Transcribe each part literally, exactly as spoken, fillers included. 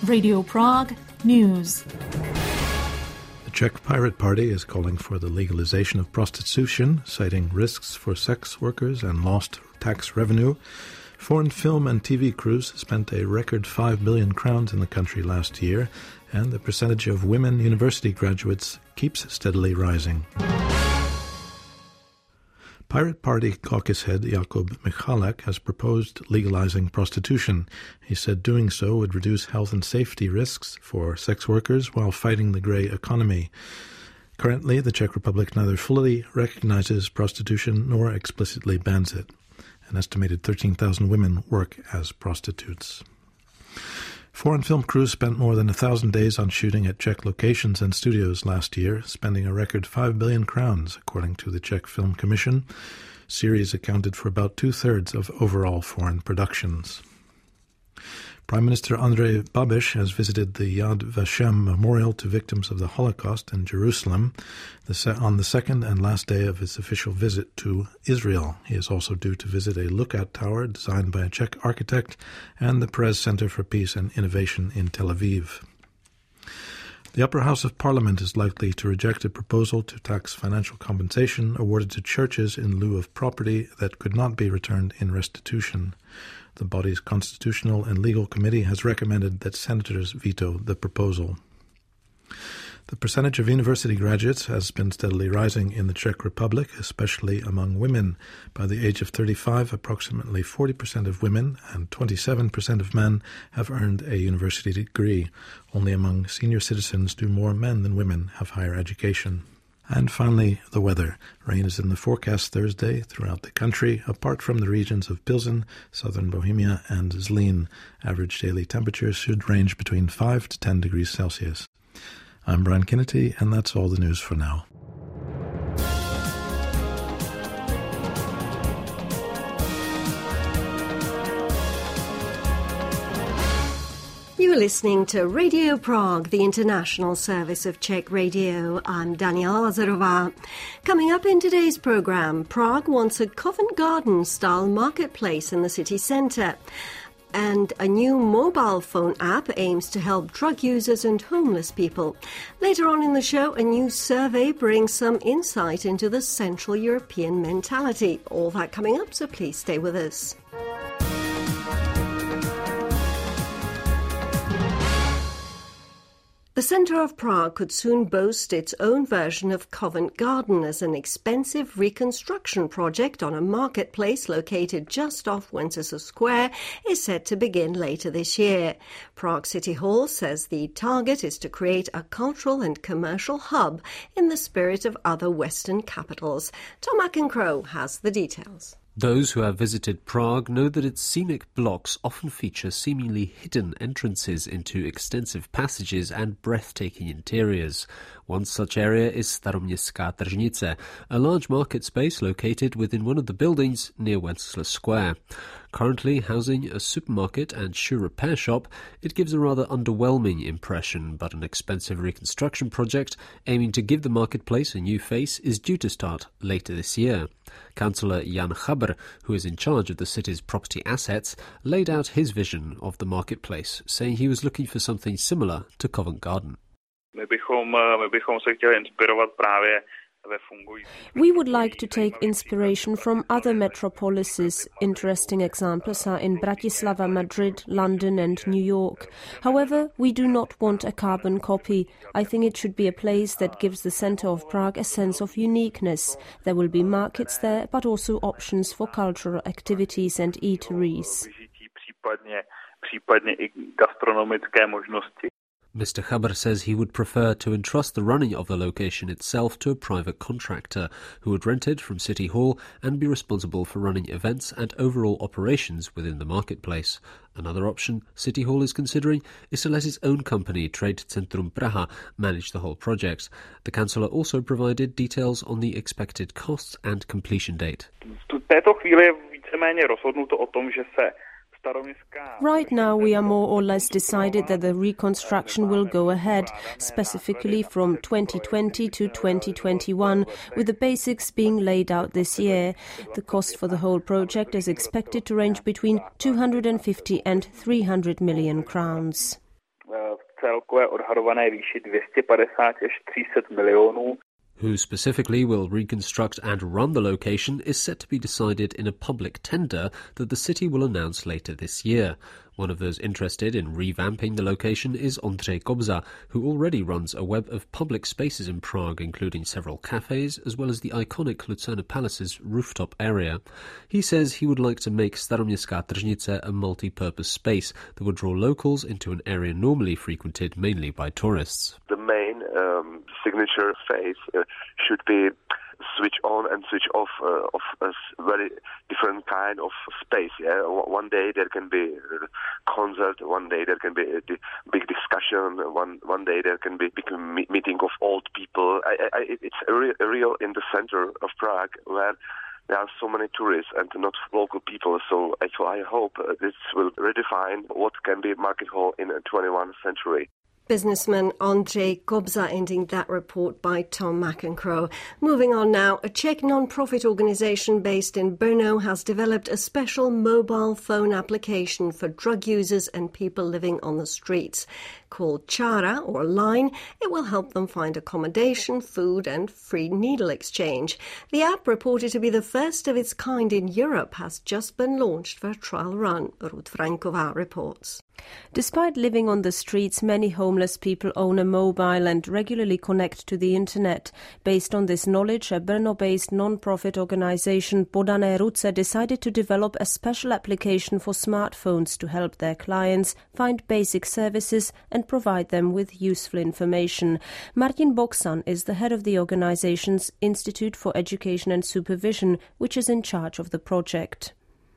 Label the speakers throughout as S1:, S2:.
S1: Radio Prague News.
S2: The Czech Pirate Party is calling for the legalization of prostitution, citing risks for sex workers and lost tax revenue. Foreign film and T V crews spent a record five billion crowns in the country last year, and the percentage of women university graduates keeps steadily rising. Pirate Party caucus head Jakub Michalek has proposed legalizing prostitution. He said doing so would reduce health and safety risks for sex workers while fighting the grey economy. Currently, the Czech Republic neither fully recognizes prostitution nor explicitly bans it. An estimated thirteen thousand women work as prostitutes. Foreign film crews spent more than a thousand days on shooting at Czech locations and studios last year, spending a record five billion crowns, according to the Czech Film Commission. Series accounted for about two-thirds of overall foreign productions. Prime Minister Andrej Babiš has visited the Yad Vashem Memorial to Victims of the Holocaust in Jerusalem on the second and last day of his official visit to Israel. He is also due to visit a lookout tower designed by a Czech architect and the Perez Center for Peace and Innovation in Tel Aviv. The Upper House of Parliament is likely to reject a proposal to tax financial compensation awarded to churches in lieu of property that could not be returned in restitution. The body's Constitutional and Legal Committee has recommended that senators veto the proposal. The percentage of university graduates has been steadily rising in the Czech Republic, especially among women. By the age of thirty-five, approximately forty percent of women and twenty-seven percent of men have earned a university degree. Only among senior citizens do more men than women have higher education. And finally, the weather. Rain is in the forecast Thursday throughout the country, apart from the regions of Pilsen, southern Bohemia, and Zlín. Average daily temperatures should range between five to ten degrees Celsius. I'm Brian Kinnity, and that's all the news for now.
S3: You are listening to Radio Prague, the international service of Czech Radio. I'm Daniela Lazarová. Coming up in today's programme, Prague wants a Covent Garden-style marketplace in the city centre. And a new mobile phone app aims to help drug users and homeless people. Later on in the show, a new survey brings some insight into the Central European mentality. All that coming up, so please stay with us. The centre of Prague could soon boast its own version of Covent Garden as an expensive reconstruction project on a marketplace located just off Wenceslas Square is set to begin later this year. Prague City Hall says the target is to create a cultural and commercial hub in the spirit of other Western capitals. Tom Ackenscrow has the details.
S4: Those who have visited Prague know that its scenic blocks often feature seemingly hidden entrances into extensive passages and breathtaking interiors. One such area is Staroměstská tržnice, a large market space located within one of the buildings near Wenceslas Square. Currently housing a supermarket and shoe repair shop, it gives a rather underwhelming impression, but an expensive reconstruction project aiming to give the marketplace a new face is due to start later this year. Councillor Jan Chaber, who is in charge of the city's property assets, laid out his vision of the marketplace, saying he was looking for something similar to Covent Garden.
S5: We would like to take inspiration from other metropolises. Interesting examples are in Bratislava, Madrid, London and New York. However, we do not want a carbon copy. I think it should be a place that gives the centre of Prague a sense of uniqueness. There will be markets there, but also options for cultural activities and eateries.
S4: Mister Chaber says he would prefer to entrust the running of the location itself to a private contractor who would rent it from City Hall and be responsible for running events and overall operations within the marketplace. Another option City Hall is considering is to let its own company, Trade Centrum Praha, manage the whole project. The councillor also provided details on the expected costs and completion date.
S5: Right now we are more or less decided that the reconstruction will go ahead, specifically from twenty twenty to twenty twenty-one, with the basics being laid out this year. The cost for the whole project is expected to range between two hundred fifty and three hundred million crowns.
S6: v celkové odhadované výši two hundred fifty až three hundred milionů.
S4: Who specifically will reconstruct and run the location is set to be decided in a public tender that the city will announce later this year. One of those interested in revamping the location is Ondřej Kobza, who already runs a web of public spaces in Prague, including several cafes, as well as the iconic Lucerna Palace's rooftop area. He says he would like to make Staroměstská tržnice a multi-purpose space that would draw locals into an area normally frequented mainly by tourists.
S7: The main um, signature phase uh, should be switch on and switch off uh, of a very different kind of space. Yeah, one day there can be a concert, one day there can be a big discussion, one one day there can be big meeting of old people. I, I, it's a real, a real in the center of Prague where there are so many tourists and not local people. So, so I hope this will redefine what can be market hall in the twenty-first century.
S3: Businessman Ondřej Kobza ending that report by Tom McEncrow. Moving on now, a Czech non-profit organisation based in Brno has developed a special mobile phone application for drug users and people living on the streets. Called Čára or Line, it will help them find accommodation, food and free needle exchange. The app, reported to be the first of its kind in Europe, has just been launched for a trial run, Ruth Franková reports.
S5: Despite living on the streets, many homeless people own a mobile and regularly connect to the internet. Based on this knowledge, a Brno-based non-profit organisation Podané ruce decided to develop a special application for smartphones to help their clients find basic services and provide them with useful information. Martin Boksan is the head of the organisation's Institute for Education and Supervision, which is in charge of the project.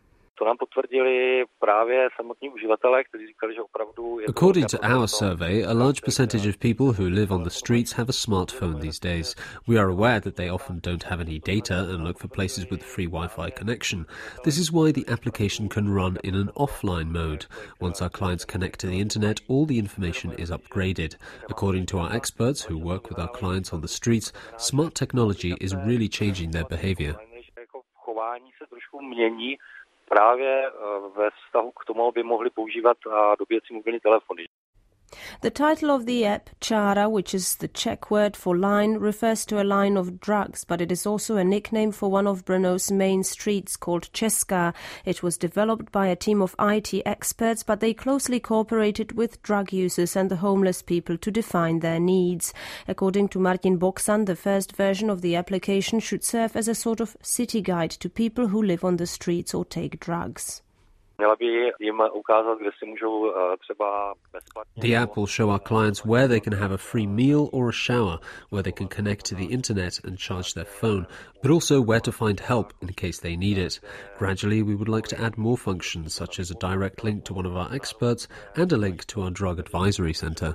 S4: According to our survey, a large percentage of people who live on the streets have a smartphone these days. We are aware that they often don't have any data and look for places with free Wi-Fi connection. This is why the application can run in an offline mode. Once our clients connect to the internet, all the information is upgraded. According to our experts who work with our clients on the streets, smart technology is really changing their behaviour.
S8: Právě ve vztahu k tomu, aby mohli používat a dobíjet si mobilní telefony.
S5: The title of the app, Čára, which is the Czech word for line, refers to a line of drugs, but it is also a nickname for one of Brno's main streets called Česká. It was developed by a team of I T experts, but they closely cooperated with drug users and the homeless people to define their needs. According to Martin Boksan, the first version of the application should serve as a sort of city guide to people who live on the streets or take drugs.
S4: The app will show our clients where they can have a free meal or a shower, where they can connect to the internet and charge their phone, but also where to find help in case they need it. Gradually, we would like to add more functions, such as a direct link to one of our experts and a link to our drug advisory centre.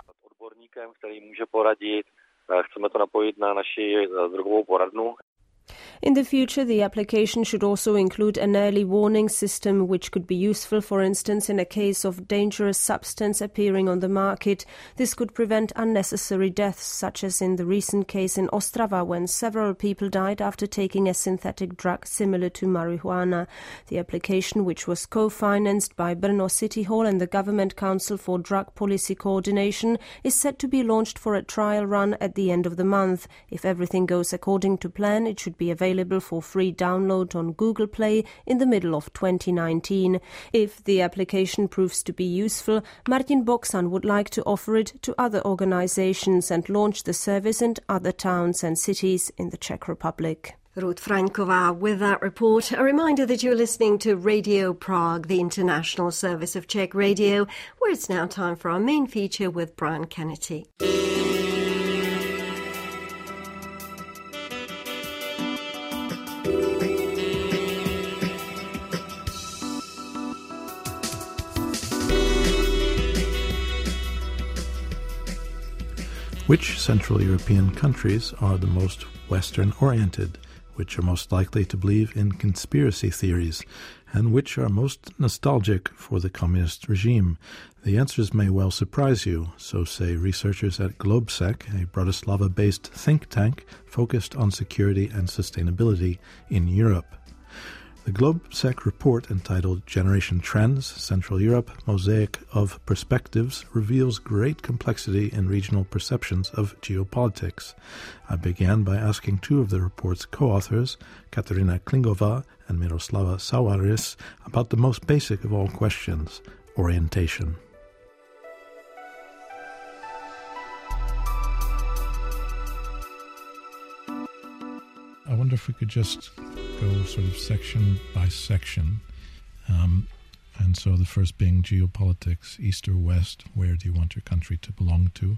S5: In the future, the application should also include an early warning system which could be useful, for instance, in a case of dangerous substance appearing on the market. This could prevent unnecessary deaths, such as in the recent case in Ostrava, when several people died after taking a synthetic drug similar to marijuana. The application, which was co-financed by Brno City Hall and the Government Council for Drug Policy Coordination, is set to be launched for a trial run at the end of the month. If everything goes according to plan, it should be available for free download on Google Play in the middle of twenty nineteen. If the application proves to be useful, Martin Boksan would like to offer it to other organizations and launch the service in other towns and cities in the Czech Republic.
S3: Ruth Franková with that report. A reminder that you're listening to Radio Prague, the international service of Czech radio, where it's now time for our main feature with Brian Kennedy.
S2: Which Central European countries are the most Western-oriented, which are most likely to believe in conspiracy theories, and which are most nostalgic for the communist regime? The answers may well surprise you, so say researchers at Globsec, a Bratislava-based think tank focused on security and sustainability in Europe. The GlobeSec report entitled Generation Trends, Central Europe, Mosaic of Perspectives reveals great complexity in regional perceptions of geopolitics. I began by asking two of the report's co-authors, Katerina Klingova and Miroslava Sauvaris, about the most basic of all questions, orientation. I wonder if we could just go sort of section by section. Um, and so the first being geopolitics, east or west, where do you want your country to belong to?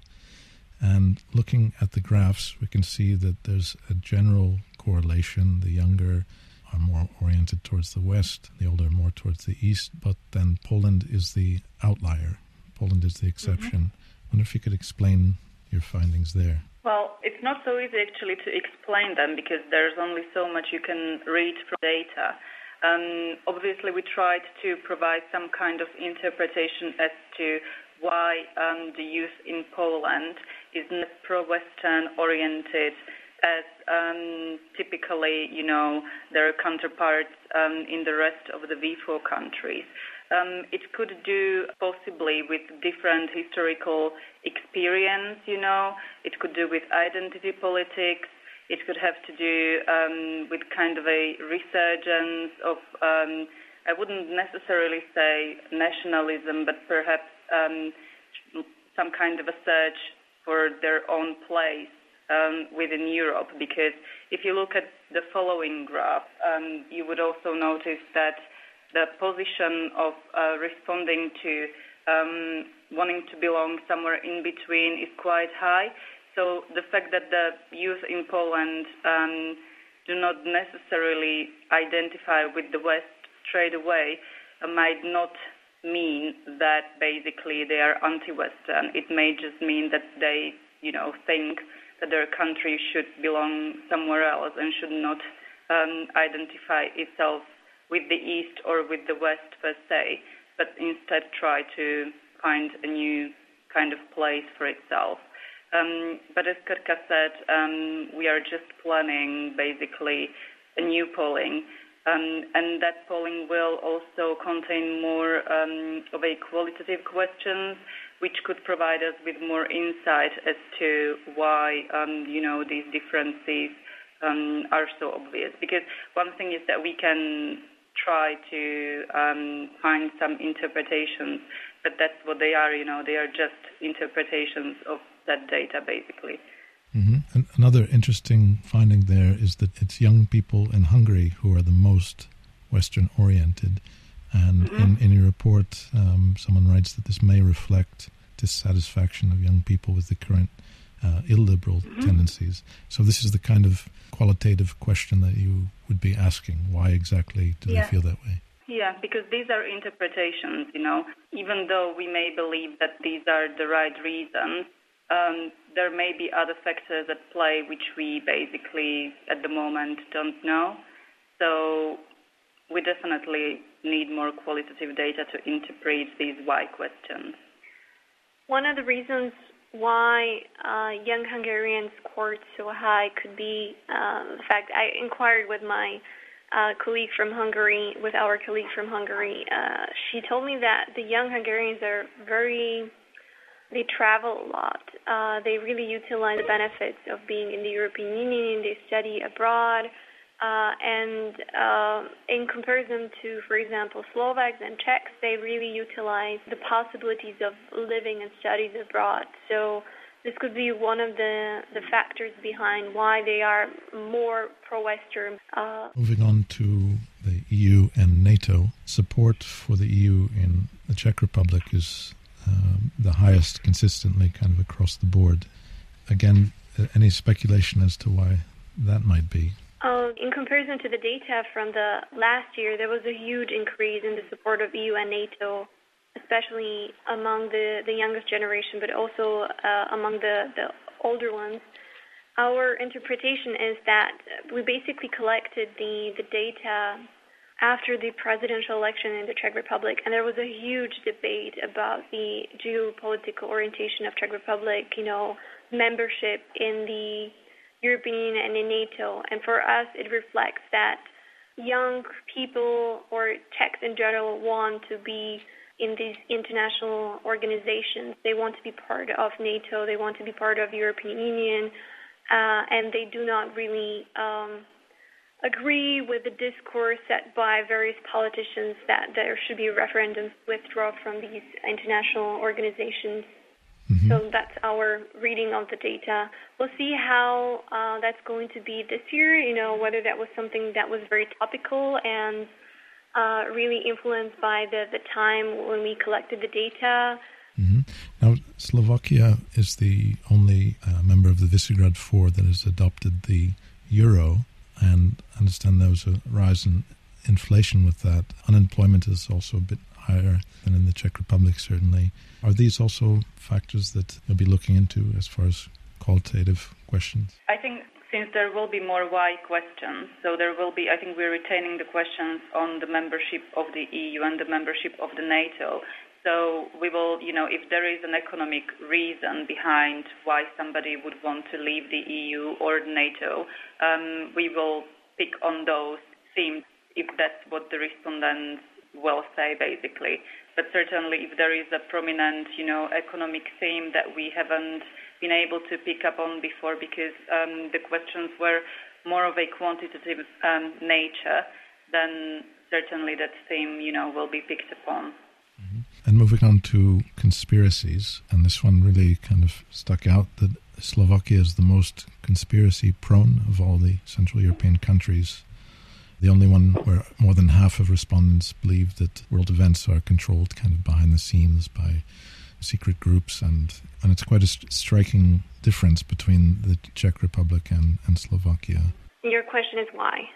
S2: And looking at the graphs, we can see that there's a general correlation. The younger are more oriented towards the west, the older more towards the east, but then Poland is the outlier. Poland is the exception. Mm-hmm. I wonder if you could explain your findings there.
S9: Well, it's not so easy actually to explain them because there's only so much you can read from data. Um, obviously, we tried to provide some kind of interpretation as to why um, the youth in Poland is not pro-Western oriented as um, typically, you know, their counterparts um, in the rest of the V four countries. Um, it could do possibly with different historical experience, you know. It could do with identity politics. It could have to do um, with kind of a resurgence of, um, I wouldn't necessarily say nationalism, but perhaps um, some kind of a search for their own place um, within Europe. Because if you look at the following graph, um, you would also notice that the position of uh, responding to um, wanting to belong somewhere in between is quite high. So the fact that the youth in Poland um, do not necessarily identify with the West straight away uh, might not mean that basically they are anti-Western. It may just mean that they, you know, think that their country should belong somewhere else and should not um, identify itself with the East or with the West per se, but instead try to find a new kind of place for itself. Um, but as Katka said, um, we are just planning basically a new polling, um, and that polling will also contain more um, of a qualitative questions, which could provide us with more insight as to why, um, you know, these differences um, are so obvious. Because one thing is that we can try to um, find some interpretations, but that's what they are, you know, they are just interpretations of that data, basically.
S2: Mm-hmm. And another interesting finding there is that it's young people in Hungary who are the most Western-oriented. And mm-hmm. in, in your report, um, someone writes that this may reflect dissatisfaction of young people with the current uh, illiberal mm-hmm. tendencies. So this is the kind of qualitative question that you would be asking. Why exactly do yeah. they feel that way?
S9: Yeah, because these are interpretations, you know. Even though we may believe that these are the right reasons, um, there may be other factors at play which we basically at the moment don't know. So we definitely need more qualitative data to interpret these why questions.
S10: One of the reasons why uh, young Hungarians scored so high could be uh, the fact I inquired with my uh, colleague from Hungary, with our colleague from Hungary. Uh, she told me that the young Hungarians are very, they travel a lot. Uh, they really utilize the benefits of being in the European Union. They study abroad. Uh, and uh, in comparison to, for example, Slovaks and Czechs, they really utilize the possibilities of living and studies abroad. So this could be one of the, the factors behind why they are more pro-Western. Uh,
S2: Moving on to the E U and NATO, support for the E U in the Czech Republic is uh, the highest consistently kind of across the board. Again, any speculation as to why that might be?
S10: Uh, in comparison to the data from the last year, there was a huge increase in the support of E U and NATO, especially among the, the youngest generation, but also uh, among the, the older ones. Our interpretation is that we basically collected the, the data after the presidential election in the Czech Republic, and there was a huge debate about the geopolitical orientation of Czech Republic, you know, membership in the European Union and in NATO. And for us, it reflects that young people or Czechs in general want to be in these international organizations. They want to be part of NATO, they want to be part of the European Union, uh, and they do not really um, agree with the discourse set by various politicians that there should be a referendum to withdraw from these international organizations. Mm-hmm. So that's our reading of the data. We'll see how uh, that's going to be this year, you know, whether that was something that was very topical and uh, really influenced by the, the time when we collected the data.
S2: Mm-hmm. Now, Slovakia is the only uh, member of the Visegrad Four that has adopted the euro, and I understand there was a rise in inflation with that. Unemployment is also a bit higher than in the Czech Republic, certainly. Are these also factors that you'll be looking into as far as qualitative questions?
S9: I think since there will be more why questions, so there will be, I think we're retaining the questions on the membership of the E U and the membership of the NATO. So we will, you know, if there is an economic reason behind why somebody would want to leave the E U or NATO, um, we will pick on those themes if that's what the respondents will say, basically. But certainly if there is a prominent, you know, economic theme that we haven't been able to pick up on before because um, the questions were more of a quantitative um, nature, then certainly that theme, you know, will be picked upon.
S2: Mm-hmm. And moving on to conspiracies, and this one really kind of stuck out, that Slovakia is the most conspiracy-prone of all the Central European countries. The only one where more than half of respondents believe that world events are controlled kind of behind the scenes by secret groups, and, and it's quite a st- striking difference between the Czech Republic and, and Slovakia.
S10: Your question is why?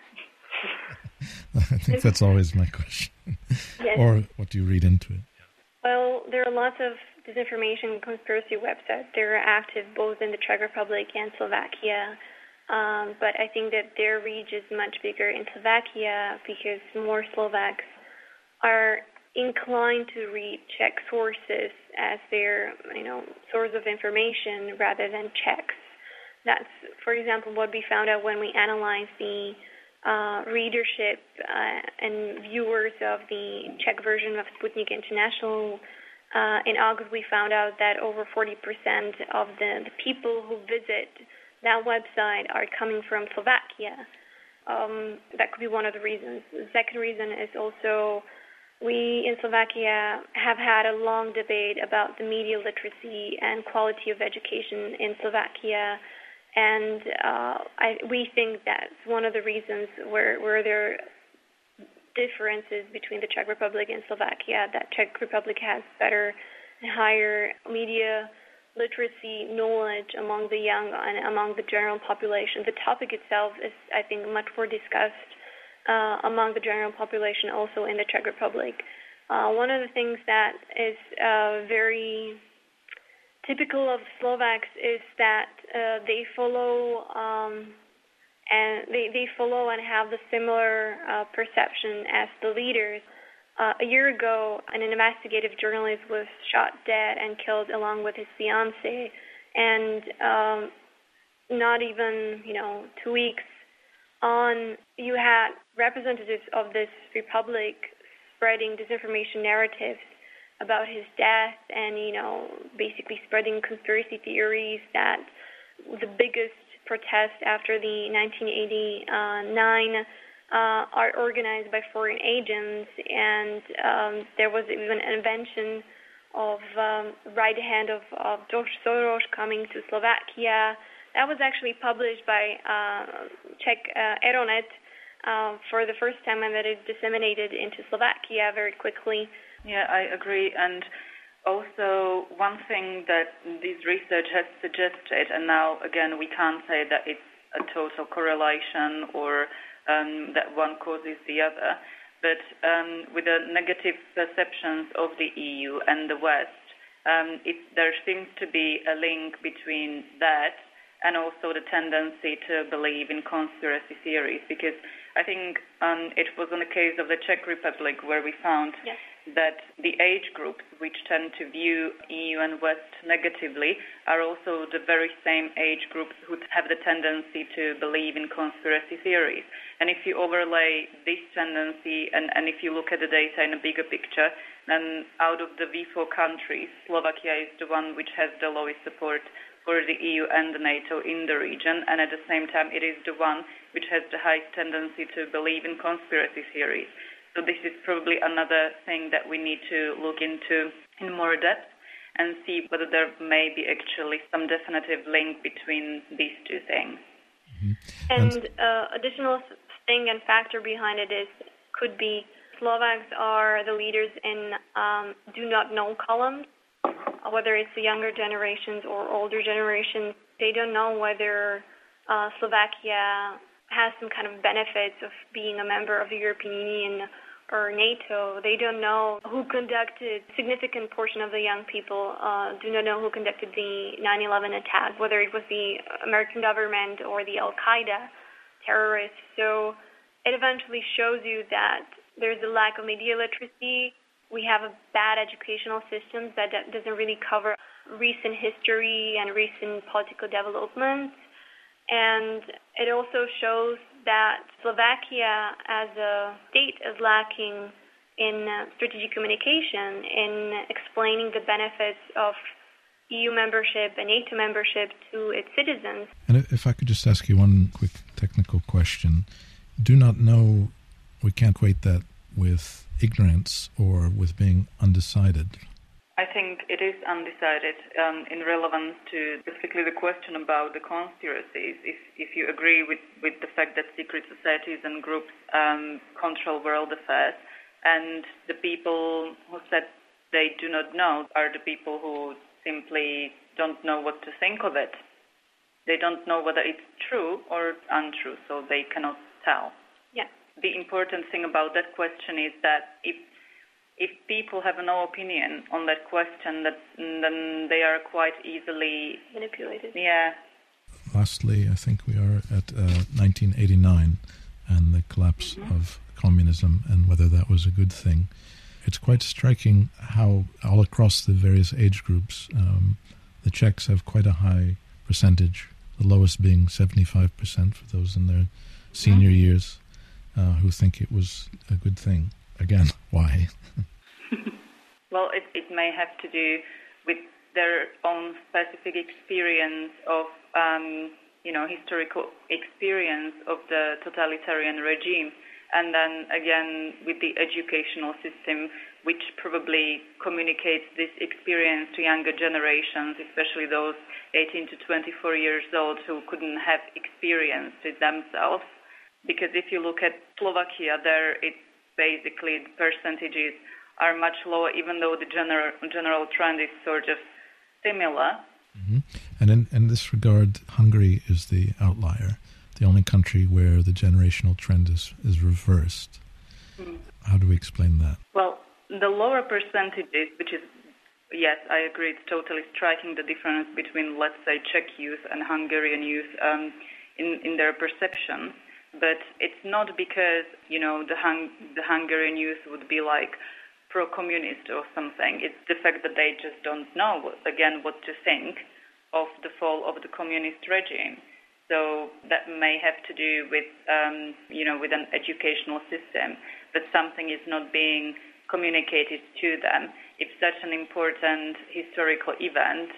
S2: I think that's always my question.
S10: Yes.
S2: Or what do you read into it?
S10: Well, there are lots of disinformation and conspiracy websites. They're active both in the Czech Republic and Slovakia. Um, but I think that their reach is much bigger in Slovakia because more Slovaks are inclined to read Czech sources as their, you know, source of information rather than Czechs. That's, for example, what we found out when we analyzed the uh, readership uh, and viewers of the Czech version of Sputnik International. Uh, in August, we found out that over forty percent of the, the people who visit that website are coming from Slovakia. Um, that could be one of the reasons. The second reason is also we in Slovakia have had a long debate about the media literacy and quality of education in Slovakia, and uh, I, we think that's one of the reasons where, where there are differences between the Czech Republic and Slovakia, that Czech Republic has better and higher media literacy knowledge among the young and among the general population. The topic itself is, I think, much more discussed uh, among the general population also in the Czech Republic. Uh, one of the things that is uh, very typical of Slovaks is that uh, they follow um, and they, they follow and have the similar uh, perception as the leaders. Uh, a year ago, an investigative journalist was shot dead and killed along with his fiancée, and um, not even, you know, two weeks on, you had representatives of this republic spreading disinformation narratives about his death and, you know, basically spreading conspiracy theories that the biggest protest after the nineteen eighty-nine Uh, are organized by foreign agents, and um, there was even an invention of um, right hand of, of George Soros coming to Slovakia. That was actually published by uh, Czech uh, Aeronet uh, for the first time, and that it disseminated into Slovakia very quickly.
S9: Yeah, I agree. And also one thing that this research has suggested, and now again we can't say that it's a total correlation or Um, that one causes the other. But um, with the negative perceptions of the E U and the West, um, it, there seems to be a link between that and also the tendency to believe in conspiracy theories, because I think um, it was in the case of the Czech Republic where we found yes. that the age groups which tend to view E U and West negatively are also the very same age groups who have the tendency to believe in conspiracy theories. And if you overlay this tendency and, and if you look at the data in a bigger picture, then out of the V four countries, Slovakia is the one which has the lowest support for the E U and the NATO in the region, and at the same time it is the one which has the highest tendency to believe in conspiracy theories. So this is probably another thing that we need to look into in more depth and see whether there may be actually some definitive link between these two things.
S10: Mm-hmm. And uh, additional thing and factor behind it is could be Slovaks are the leaders in um, do not know columns. Whether it's the younger generations or older generations, they don't know whether uh, Slovakia has some kind of benefits of being a member of the European Union or NATO. They don't know who conducted, significant portion of the young people uh, do not know who conducted the nine eleven attack, whether it was the American government or the Al-Qaeda terrorists. So it eventually shows you that there's a lack of media literacy. We have a bad educational system that doesn't really cover recent history and recent political developments. And it also shows that Slovakia as a state is lacking in strategic communication, in explaining the benefits of E U membership and NATO membership to its citizens.
S2: And if I could just ask you one quick technical question. Do not know, we can't equate that with ignorance or with being undecided.
S9: I think it is undecided um, in relevance to specifically the question about the conspiracies. If if you agree with, with the fact that secret societies and groups um, control world affairs, and the people who said they do not know are the people who simply don't know what to think of it. They don't know whether it's true or untrue, so they cannot tell.
S10: Yeah.
S9: The important thing about that question is that if if people have no opinion on that question, that then they are quite easily
S10: manipulated.
S9: Yeah.
S2: Lastly, I think we are at uh, nineteen eighty-nine and the collapse mm-hmm. of communism and whether that was a good thing. It's quite striking how all across the various age groups, um, the Czechs have quite a high percentage, the lowest being seventy-five percent for those in their senior mm-hmm. years uh, who think it was a good thing. Again, why?
S9: Well, it, it may have to do with their own specific experience of, um, you know, historical experience of the totalitarian regime. And then, again, with the educational system, which probably communicates this experience to younger generations, especially those eighteen to twenty-four years old who couldn't have experienced it themselves. Because if you look at Slovakia, there it's basically the percentages are much lower, even though the general general trend is sort of similar.
S2: Mm-hmm. And in, in this regard, Hungary is the outlier, the only country where the generational trend is, is reversed. Mm. How do we explain that?
S9: Well, the lower percentages, which is, yes, I agree, it's totally striking the difference between, let's say, Czech youth and Hungarian youth um, in, in their perception. But it's not because, you know, the Hung- the Hungarian youth would be like pro-communist or something. It's the fact that they just don't know, again, what to think of the fall of the communist regime. So that may have to do with, um, you know, with an educational system, that something is not being communicated to them. If such an important historical event,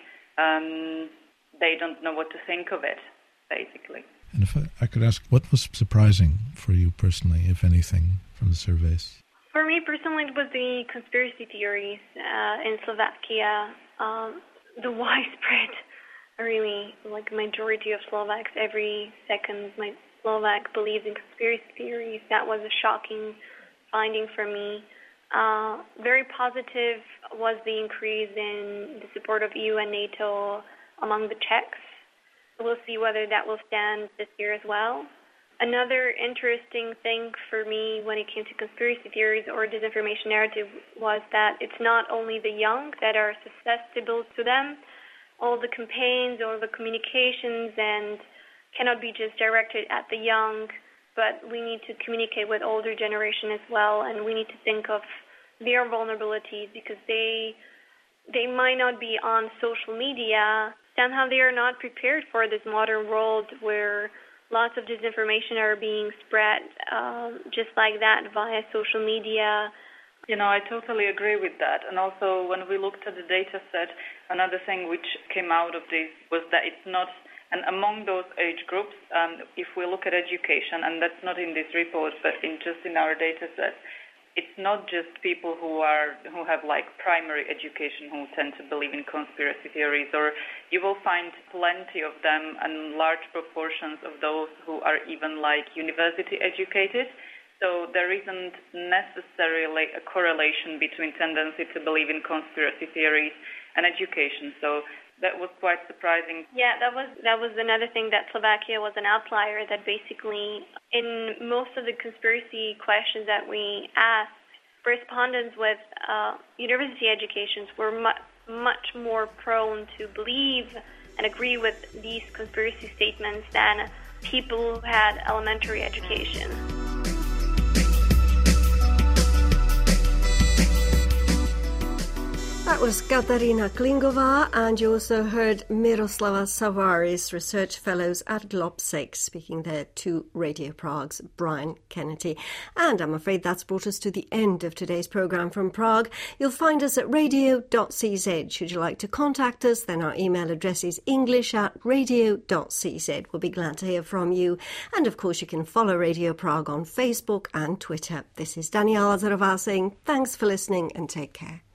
S9: um, they don't know what to think of it, basically.
S2: And if I, I could ask, what was surprising for you personally, if anything, from the surveys?
S10: For me personally, it was the conspiracy theories uh, in Slovakia. Um, the widespread, really, like majority of Slovaks, every second my Slovak believes in conspiracy theories. That was a shocking finding for me. Uh, very positive was the increase in the support of E U and NATO among the Czechs. We'll see whether that will stand this year as well. Another interesting thing for me when it came to conspiracy theories or disinformation narrative was that it's not only the young that are susceptible to them. all the campaigns, all the communications, and cannot be just directed at the young, but we need to communicate with older generation as well, and we need to think of their vulnerabilities because they they might not be on social media. Somehow they are not prepared for this modern world where lots of disinformation are being spread um, just like that via social media.
S9: You know, I totally agree with that. And also, when we looked at the data set, another thing which came out of this was that it's not, and among those age groups, um, if we look at education, and that's not in this report, but in just in our data set, it's not just people who are who have like primary education who tend to believe in conspiracy theories, or you will find plenty of them and large proportions of those who are even like university educated. So there isn't necessarily a correlation between tendency to believe in conspiracy theories and education. So that was quite surprising.
S10: Yeah, that was that was another thing, that Slovakia was an outlier, that basically in most of the conspiracy questions that we asked, respondents with uh, university educations were mu- much more prone to believe and agree with these conspiracy statements than people who had elementary education.
S3: That was Katarina Klingova, and you also heard Miroslava Savaris, Research Fellows at GLOBSEC, speaking there to Radio Prague's Brian Kennedy. And I'm afraid that's brought us to the end of today's programme from Prague. You'll find us at radio dot c z. Should you like to contact us, then our email address is english at radio dot c z. We'll be glad to hear from you. And of course, you can follow Radio Prague on Facebook and Twitter. This is Daniela Azarová saying thanks for listening and take care.